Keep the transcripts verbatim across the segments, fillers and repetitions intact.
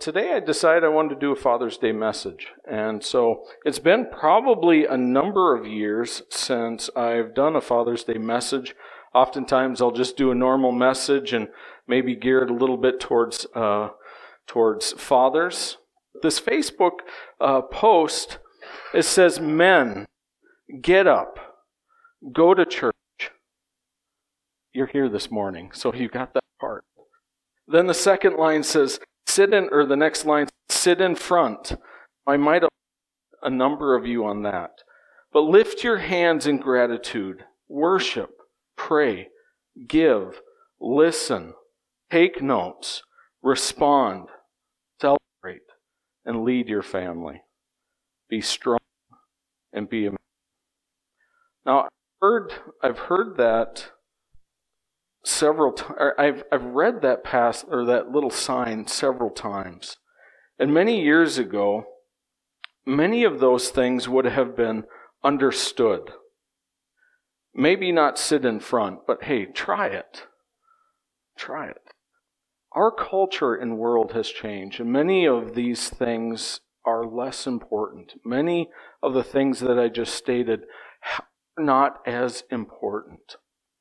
today I decided I wanted to do a Father's Day message. And so it's been probably a number of years since I've done a Father's Day message. Oftentimes I'll just do a normal message and maybe gear it a little bit towards uh, towards fathers. This Facebook uh, post, it says, "Men, get up, go to church." You're here this morning, so you got that part. Then the second line says, sit in, or the next line, sit in front. I might have a number of you on that. But lift your hands in gratitude, worship, pray, give, listen, take notes, respond, celebrate, and lead your family. Be strong and be a man. Now, I've heard, I've heard that several times. I've I've read that pass or that little sign several times. And many years ago, many of those things would have been understood. Maybe not sit in front, but hey, try it. Try it. Our culture and world has changed, and many of these things are less important. Many of the things that I just stated are not as important.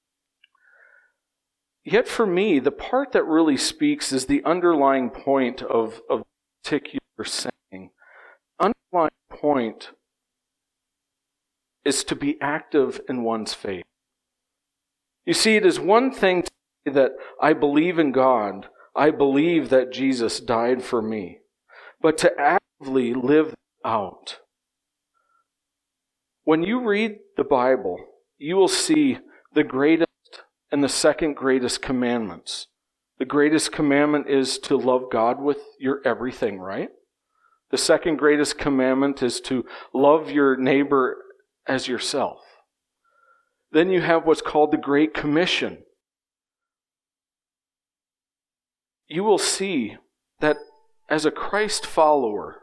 Yet for me, the part that really speaks is the underlying point of, of particular saying. The underlying point is to be active in one's faith. You see, it is one thing to say that I believe in God, I believe that Jesus died for me, but to actively live out. When you read the Bible, you will see the greatest and the second greatest commandments. The greatest commandment is to love God with your everything, right? The second greatest commandment is to love your neighbor as yourself. Then you have what's called the Great Commission. You will see that as a Christ follower,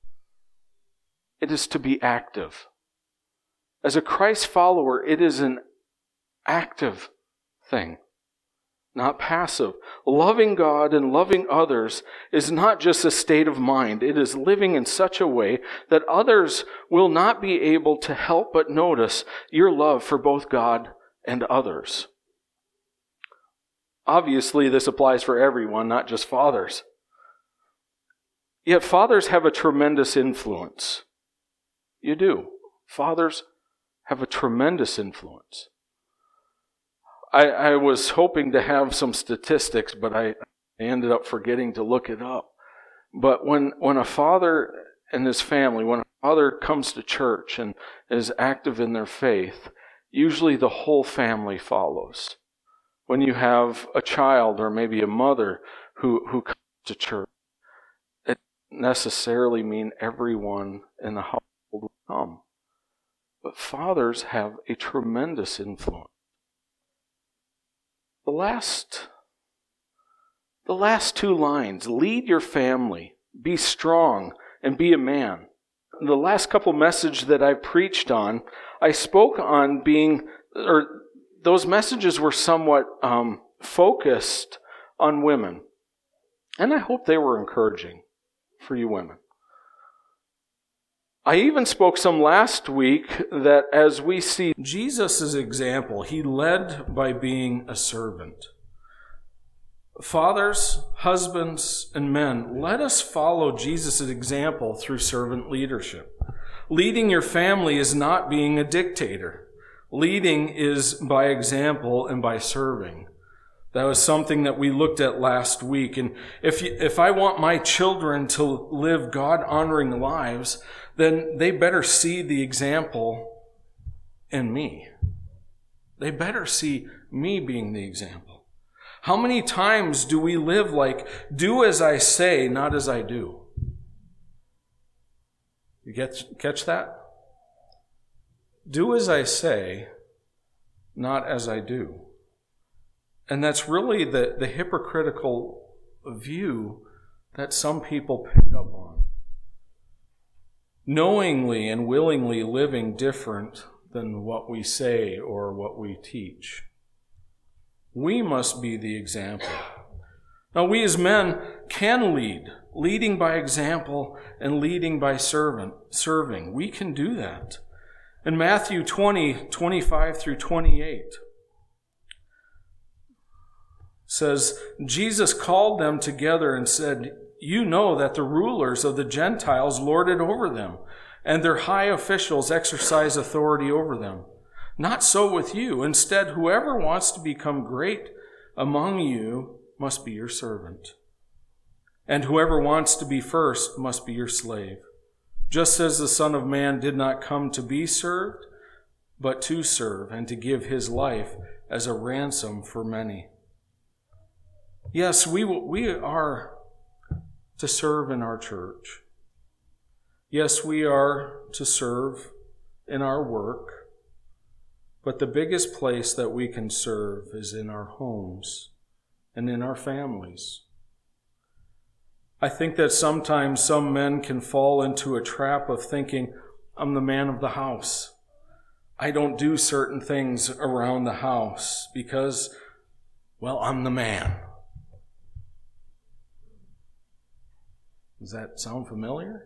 it is to be active. As a Christ follower, it is an active thing, not passive. Loving God and loving others is not just a state of mind. It is living in such a way that others will not be able to help but notice your love for both God and others. Obviously, this applies for everyone, not just fathers. Yet fathers have a tremendous influence. You do. Fathers have a tremendous influence. I, I was hoping to have some statistics, but I ended up forgetting to look it up. But when, when a father and his family, when a father comes to church and is active in their faith, usually the whole family follows. When you have a child or maybe a mother who, who comes to church, it doesn't necessarily mean everyone in the household will come. But fathers have a tremendous influence. The last, the last two lines, lead your family, be strong, and be a man. The last couple messages that I preached on, I spoke on being, or those messages were somewhat um, focused on women. And I hope they were encouraging for you women. I even spoke some last week that as we see Jesus' example, he led by being a servant. Fathers, husbands, and men, let us follow Jesus' example through servant leadership. Leading your family is not being a dictator. Leading is by example and by serving. That was something that we looked at last week. And if you, if I want my children to live God-honoring lives, then they better see the example in me. They better see me being the example. How many times do we live like, do as I say, not as I do? You get catch that? Do as I say, not as I do. And that's really the, the hypocritical view that some people pick up on. Knowingly and willingly living different than what we say or what we teach. We must be the example. Now, we as men can lead leading by example and leading by servant, serving. We can do that. In Matthew twenty, twenty-five through twenty-eight, says, Jesus called them together and said, "You know that the rulers of the Gentiles lord it over them, and their high officials exercise authority over them. Not so with you. Instead, whoever wants to become great among you must be your servant. And whoever wants to be first must be your slave. Just as the Son of Man did not come to be served, but to serve and to give his life as a ransom for many." Yes, we we are to serve in our church. Yes, we are to serve in our work. But the biggest place that we can serve is in our homes and in our families. I think that sometimes some men can fall into a trap of thinking, I'm the man of the house. I don't do certain things around the house because, well, I'm the man. Does that sound familiar?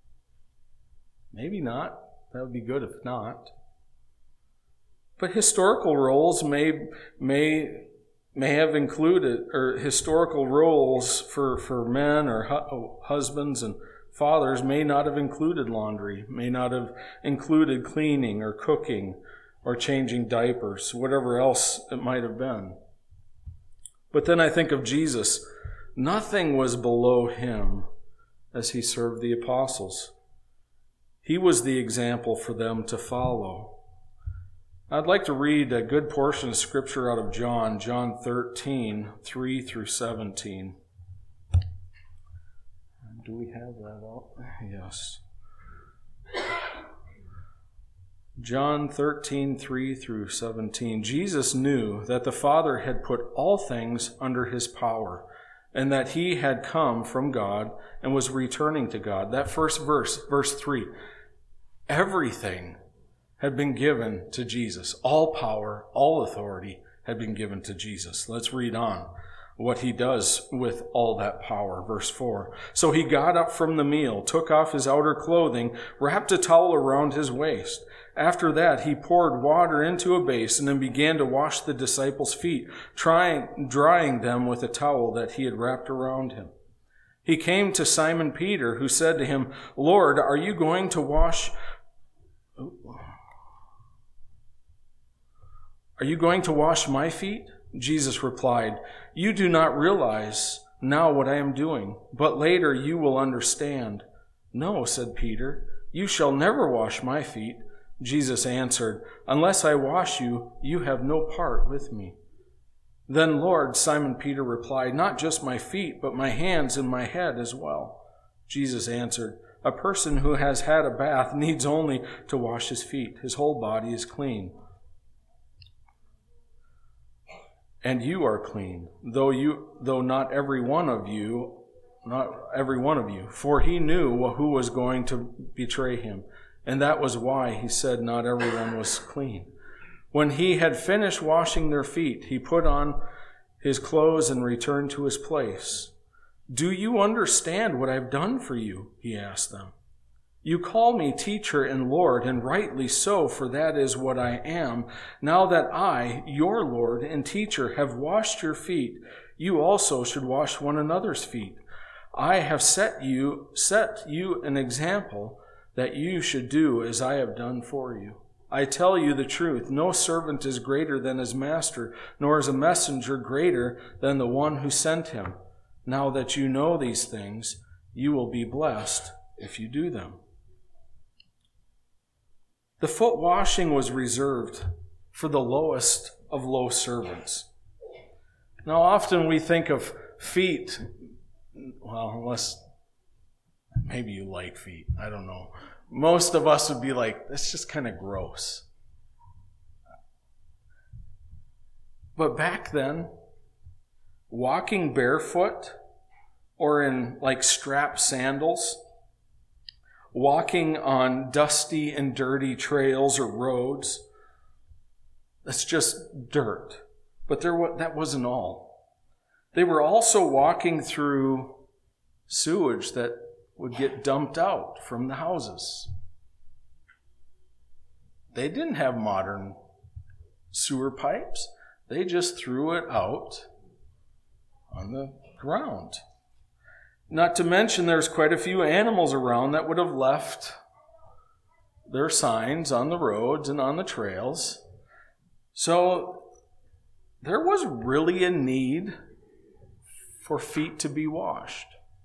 Maybe not. That would be good if not. But historical roles may may may have included, or historical roles for, for men or hu- husbands and fathers may not have included laundry, may not have included cleaning or cooking or changing diapers, whatever else it might have been. But then I think of Jesus. Nothing was below him as he served the apostles. He was the example for them to follow. I'd like to read a good portion of Scripture out of John, John thirteen, three through seventeen. Do we have that out? Yes. John thirteen, three through seventeen. Jesus knew that the Father had put all things under his power, and that he had come from God and was returning to God. That first verse, verse three, everything had been given to Jesus. All power, all authority had been given to Jesus. Let's read on what he does with all that power. Verse four. So he got up from the meal, took off his outer clothing, wrapped a towel around his waist. After that, he poured water into a basin and began to wash the disciples' feet, trying, drying them with a towel that he had wrapped around him. He came to Simon Peter, who said to him, "Lord, are you going to wash... Are you going to wash my feet?" Jesus replied, "You do not realize now what I am doing, but later you will understand." "No," said Peter, "you shall never wash my feet." Jesus answered, "Unless I wash you, you have no part with me." "Then, Lord," Simon Peter replied, "not just my feet, but my hands and my head as well." Jesus answered, "A person who has had a bath needs only to wash his feet. His whole body is clean. And you are clean, though you, though not every one of you, not every one of you." For he knew who was going to betray him, and that was why he said not everyone was clean. When he had finished washing their feet, he put on his clothes and returned to his place. "Do you understand what I've done for you?" he asked them. "You call me teacher and Lord, and rightly so, for that is what I am. Now that I, your Lord and teacher, have washed your feet, you also should wash one another's feet. I have set you, set you an example that you should do as I have done for you. I tell you the truth, no servant is greater than his master, nor is a messenger greater than the one who sent him. Now that you know these things, you will be blessed if you do them." The foot washing was reserved for the lowest of low servants. Now, often we think of feet, well, unless maybe you like feet, I don't know. Most of us would be like, that's just kind of gross. But back then, walking barefoot or in like strap sandals, walking on dusty and dirty trails or roads, that's just dirt. But there, that wasn't all. They were also walking through sewage that would get dumped out from the houses. They didn't have modern sewer pipes. They just threw it out on the ground. Not to mention there's quite a few animals around that would have left their signs on the roads and on the trails. So there was really a need for feet to be washed.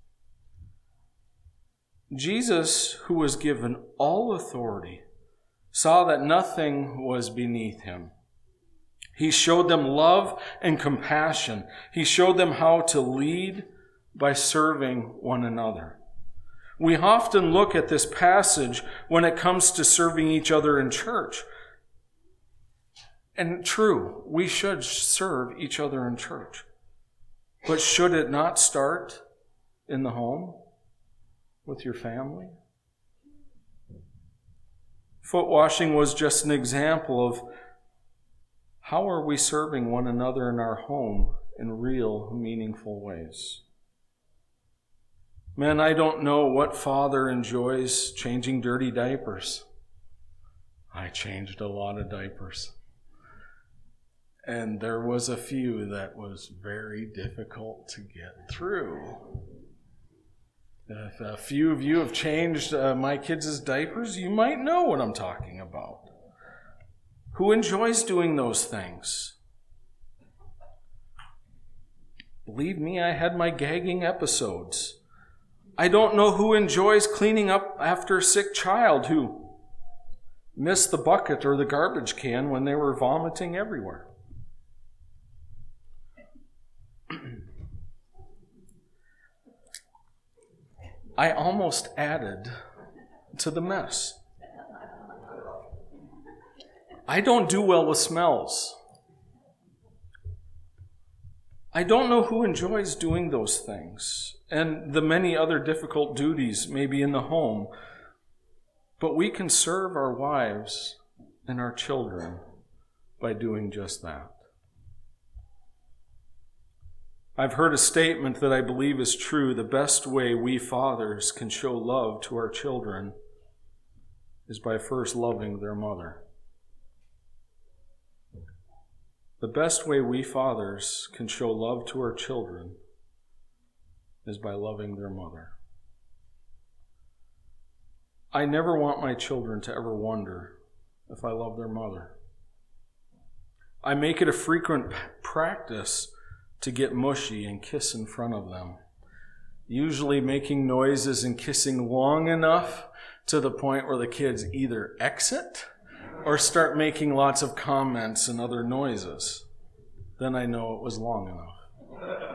Jesus, who was given all authority, saw that nothing was beneath him. He showed them love and compassion. He showed them how to lead by serving one another. We often look at this passage when it comes to serving each other in church. And true, we should serve each other in church. But should it not start in the home with your family? Foot washing was just an example of how are we serving one another in our home in real, meaningful ways. Man, I don't know what father enjoys changing dirty diapers. I changed a lot of diapers. And there was a few that was very difficult to get through. If a few of you have changed uh, my kids' diapers, you might know what I'm talking about. Who enjoys doing those things? Believe me, I had my gagging episodes. I don't know who enjoys cleaning up after a sick child who missed the bucket or the garbage can when they were vomiting everywhere. I almost added to the mess. I don't do well with smells. I don't know who enjoys doing those things and the many other difficult duties maybe in the home, but we can serve our wives and our children by doing just that. I've heard a statement that I believe is true. The best way we fathers can show love to our children is by first loving their mother. The best way we fathers can show love to our children is by loving their mother. I never want my children to ever wonder if I love their mother. I make it a frequent practice to get mushy and kiss in front of them, usually making noises and kissing long enough to the point where the kids either exit or start making lots of comments and other noises. Then I know it was long enough.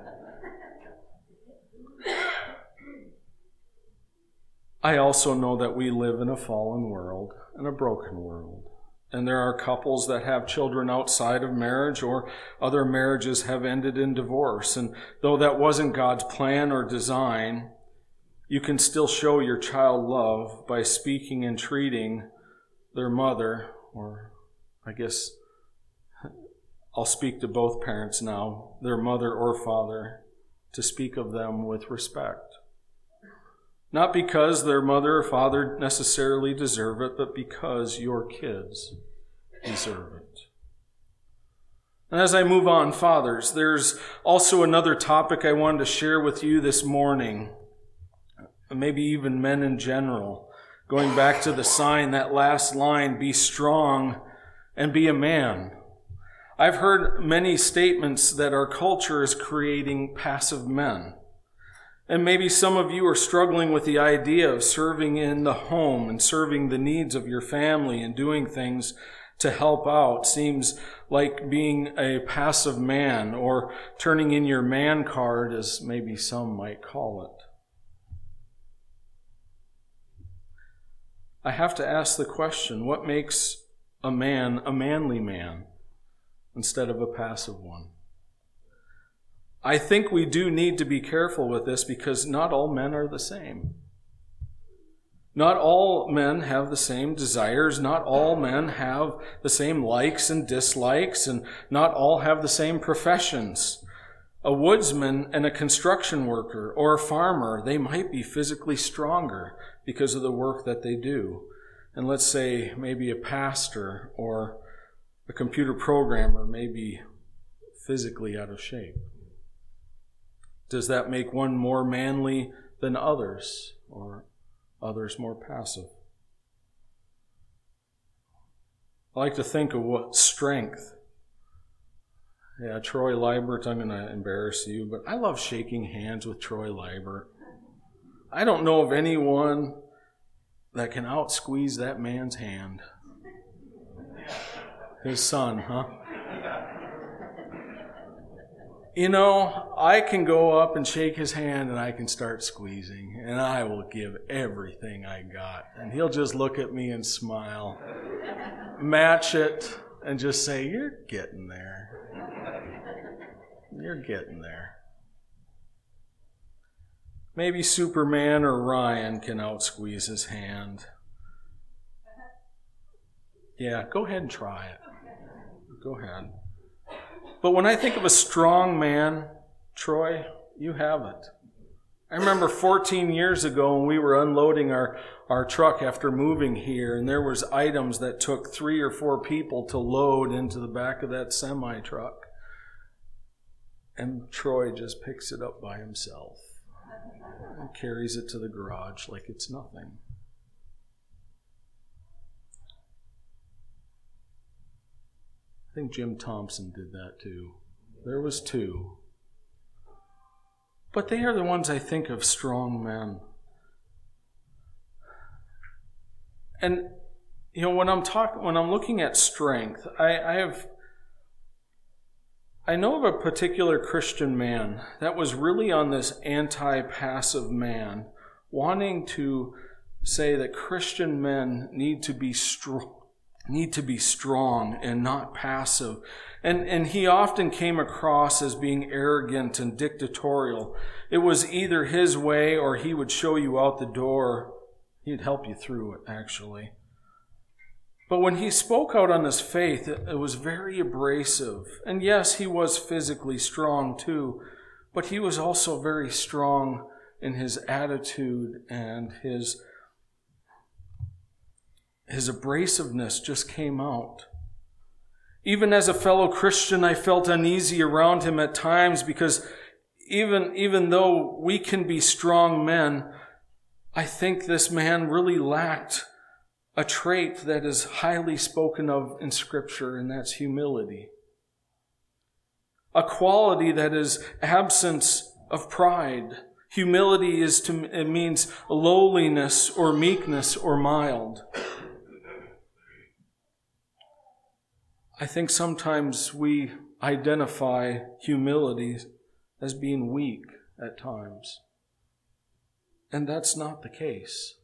I also know that we live in a fallen world and a broken world. And there are couples that have children outside of marriage, or other marriages have ended in divorce. And though that wasn't God's plan or design, you can still show your child love by speaking and treating their mother, or I guess I'll speak to both parents now, their mother or father, to speak of them with respect. Not because their mother or father necessarily deserve it, but because your kids deserve it. And as I move on, fathers, there's also another topic I wanted to share with you this morning, maybe even men in general. Going back to the sign, that last line, be strong and be a man. I've heard many statements that our culture is creating passive men. And maybe some of you are struggling with the idea of serving in the home and serving the needs of your family and doing things to help out. Seems like being a passive man, or turning in your man card, as maybe some might call it. I have to ask the question, what makes a man a manly man instead of a passive one? I think we do need to be careful with this, because not all men are the same. Not all men have the same desires. Not all men have the same likes and dislikes, and not all have the same professions. A woodsman and a construction worker or a farmer, they might be physically stronger because of the work that they do. And let's say maybe a pastor or a computer programmer may be physically out of shape. Does that make one more manly than others, or others more passive? I like to think of what strength. Yeah, Troy Liebert, I'm going to embarrass you, but I love shaking hands with Troy Liebert. I don't know of anyone that can out-squeeze that man's hand. His son, huh? You know, I can go up and shake his hand and I can start squeezing, and I will give everything I got. And he'll just look at me and smile, match it, and just say, "You're getting there. You're getting there." Maybe Superman or Ryan can out-squeeze his hand. Yeah, go ahead and try it. Go ahead. But when I think of a strong man, Troy, you have it. I remember fourteen years ago when we were unloading our, our truck after moving here, and there was items that took three or four people to load into the back of that semi-truck. And Troy just picks it up by himself and carries it to the garage like it's nothing. I think Jim Thompson did that too. There was two. But they are the ones I think of strong men. And you know, when I'm talking, when I'm looking at strength, I, I have, I know of a particular Christian man that was really on this anti-passive man, wanting to say that Christian men need to be strong. need to be strong and not passive. And and he often came across as being arrogant and dictatorial. It was either his way or he would show you out the door. He'd help you through it, actually. But when he spoke out on his faith, it, it was very abrasive. And yes, he was physically strong too, but he was also very strong in his attitude, and his His abrasiveness just came out. Even as a fellow Christian, I felt uneasy around him at times because even, even though we can be strong men, I think this man really lacked a trait that is highly spoken of in Scripture, and that's humility. A quality that is absence of pride. Humility is to, it means lowliness or meekness or mild. I think sometimes we identify humility as being weak at times. And that's not the case.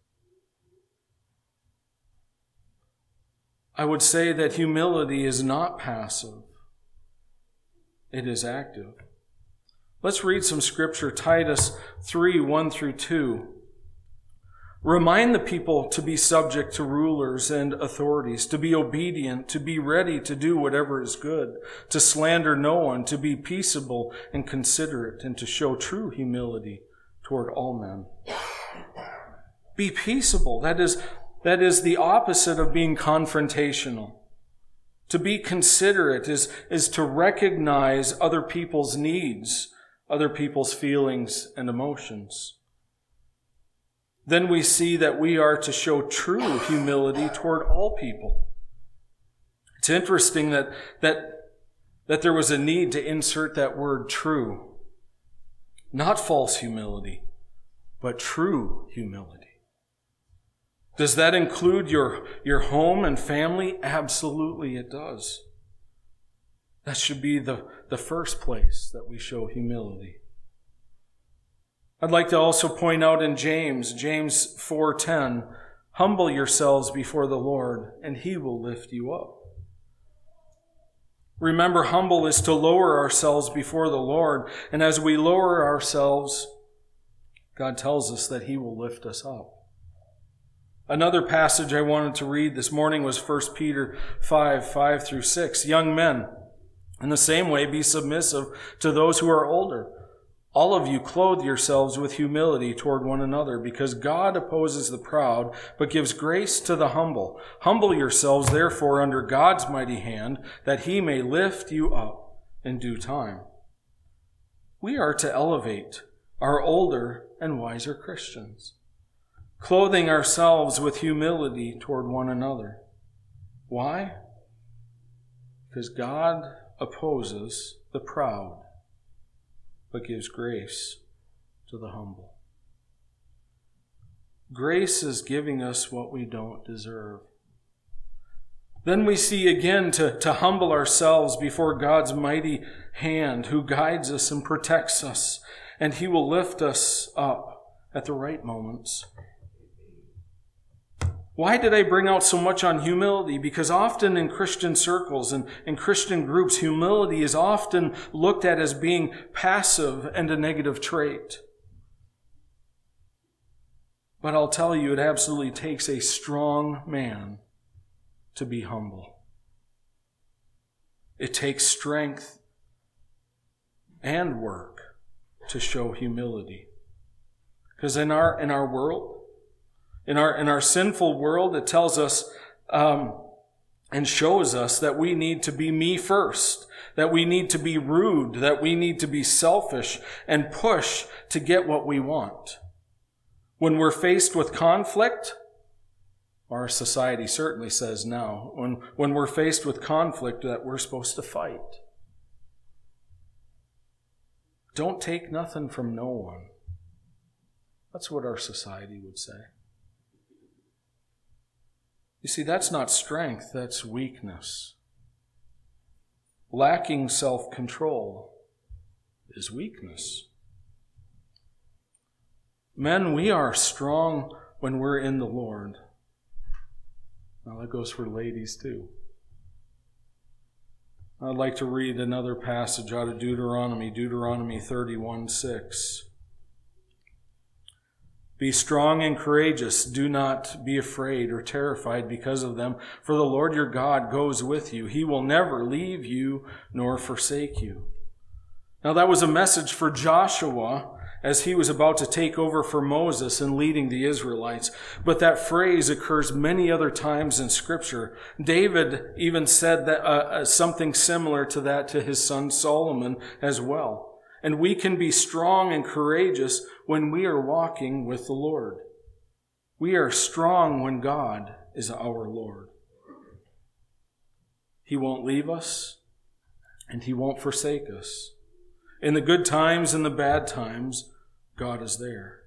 I would say that humility is not passive. It is active. Let's read some scripture. Titus three, one through two. Remind the people to be subject to rulers and authorities, to be obedient, to be ready to do whatever is good, to slander no one, to be peaceable and considerate, and to show true humility toward all men. Be peaceable. That is, that is the opposite of being confrontational. To be considerate is, is to recognize other people's needs, other people's feelings and emotions. Then we see that we are to show true humility toward all people. It's interesting that, that, that there was a need to insert that word true. Not false humility, but true humility. Does that include your, your home and family? Absolutely it does. That should be the, the first place that we show humility. I'd like to also point out in James, James four ten, humble yourselves before the Lord, and He will lift you up. Remember, humble is to lower ourselves before the Lord, and as we lower ourselves, God tells us that He will lift us up. Another passage I wanted to read this morning was First Peter five, five through six. Young men, In the same way, be submissive to those who are older. All of you clothe yourselves with humility toward one another, because God opposes the proud, but gives grace to the humble. Humble yourselves, therefore, under God's mighty hand, that he may lift you up in due time. We are to elevate our older and wiser Christians, clothing ourselves with humility toward one another. Why? Because God opposes the proud, but gives grace to the humble. Grace is giving us what we don't deserve. Then we see again to, to humble ourselves before God's mighty hand, who guides us and protects us, and he will lift us up at the right moments. Why did I bring out so much on humility? Because often in Christian circles and in Christian groups, humility is often looked at as being passive and a negative trait. But I'll tell you, it absolutely takes a strong man to be humble. It takes strength and work to show humility. Because in our in our world, In our in our sinful world, it tells us um, and shows us that we need to be me first, that we need to be rude, that we need to be selfish and push to get what we want. When we're faced with conflict, our society certainly says now, when, when we're faced with conflict, that we're supposed to fight. Don't take nothing from no one. That's what our society would say. You see, that's not strength, that's weakness. Lacking self-control is weakness. Men, we are strong when we're in the Lord. Now that goes for ladies too. I'd like to read another passage out of Deuteronomy, Deuteronomy thirty-one six. Be strong and courageous. Do not be afraid or terrified because of them, for the Lord your God goes with you. He will never leave you nor forsake you. Now that was a message for Joshua as he was about to take over for Moses and leading the Israelites. But that phrase occurs many other times in Scripture. David even said that uh, something similar to that to his son Solomon as well. And we can be strong and courageous when we are walking with the Lord. We are strong when God is our Lord. He won't leave us, and He won't forsake us. In the good times and the bad times, God is there.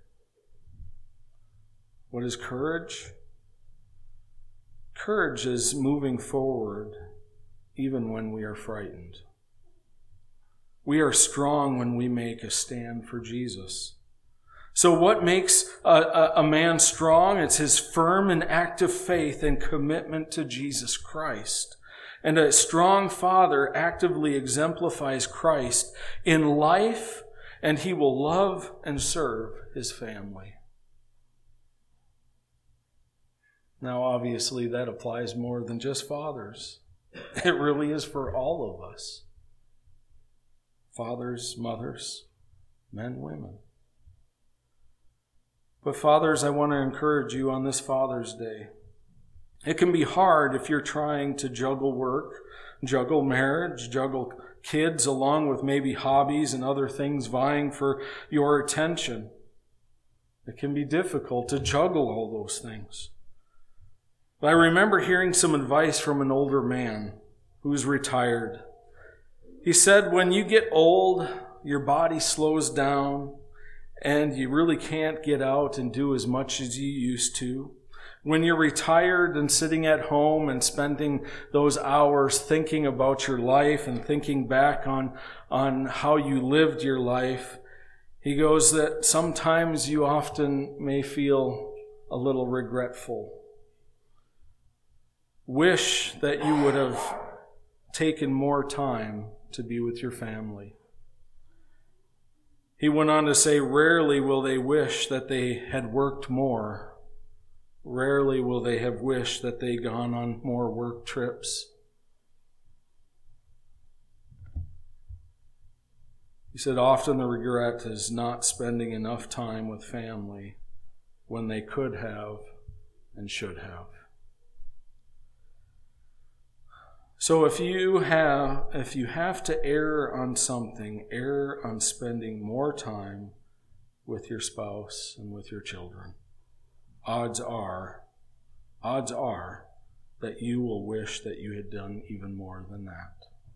What is courage? Courage is moving forward even when we are frightened. We are strong when we make a stand for Jesus. So what makes a, a, a man strong? It's his firm and active faith and commitment to Jesus Christ. And a strong father actively exemplifies Christ in life, and he will love and serve his family. Now, obviously, that applies more than just fathers. It really is for all of us. Fathers, mothers, men, women. But fathers, I want to encourage you on this Father's Day. It can be hard if you're trying to juggle work, juggle marriage, juggle kids, along with maybe hobbies and other things vying for your attention. It can be difficult to juggle all those things. But I remember hearing some advice from an older man who's retired. He said, when you get old, your body slows down and you really can't get out and do as much as you used to. When you're retired and sitting at home and spending those hours thinking about your life and thinking back on, on how you lived your life, he goes that sometimes you often may feel a little regretful. Wish that you would have taken more time to be with your family. He went on to say, rarely will they wish that they had worked more. Rarely will they have wished that they'd gone on more work trips. He said often the regret is not spending enough time with family when they could have and should have. So if you have if you have to err on something, err on spending more time with your spouse and with your children. Odds are, odds are that you will wish that you had done even more than that.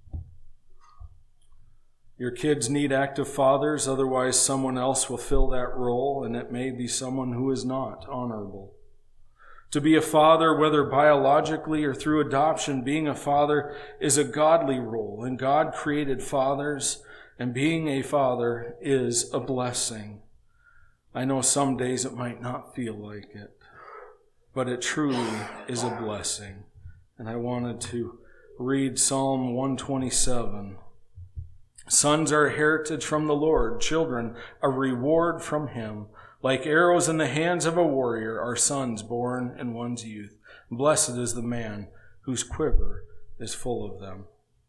Your kids need active fathers, otherwise someone else will fill that role, and it may be someone who is not honorable. To be a father, whether biologically or through adoption, being a father is a godly role, and God created fathers, and being a father is a blessing. I know some days it might not feel like it, but it truly is a blessing. And I wanted to read Psalm one twenty-seven. Sons are a heritage from the Lord, children a reward from him. Like arrows in the hands of a warrior are sons born in one's youth. Blessed is the man whose quiver is full of them.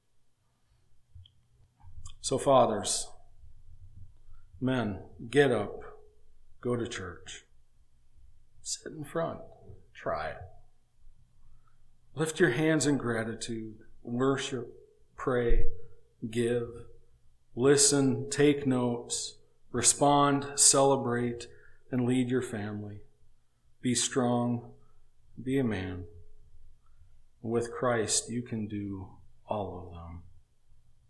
So fathers, men, get up, go to church. Sit in front, try it. Lift your hands in gratitude, worship, pray, give. Listen, take notes, respond, celebrate, and lead your family. Be strong, be a man. With Christ, you can do all of them.